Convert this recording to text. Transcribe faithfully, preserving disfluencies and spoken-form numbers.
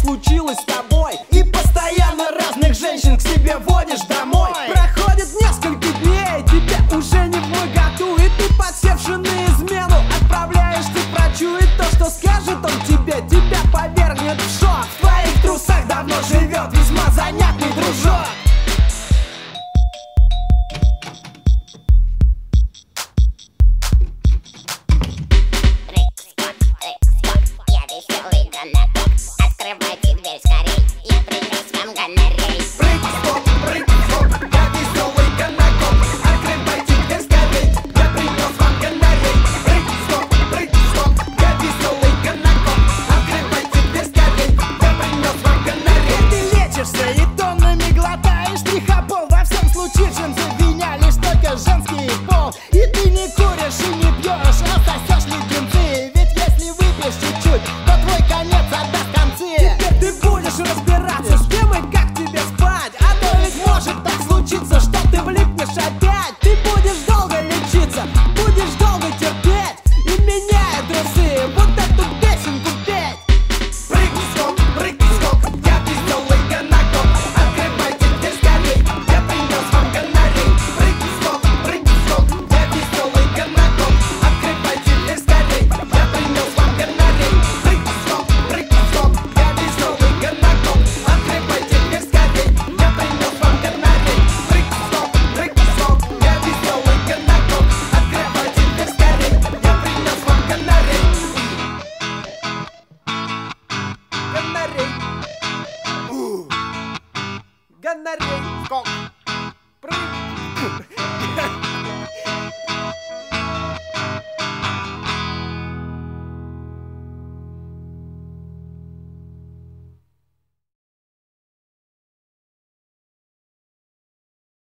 случилось с тобой? И постоянно разных женщин к себе водишь домой. Проходит несколько дней, тебе уже не вмоготу, и ты, подсевши на измену, отправляешься к врачу. И то, что скажет он тебе, тебя повергнет в шок. В твоих трусах давно живет весьма занятный дружок. Открывайте дверь, скорее.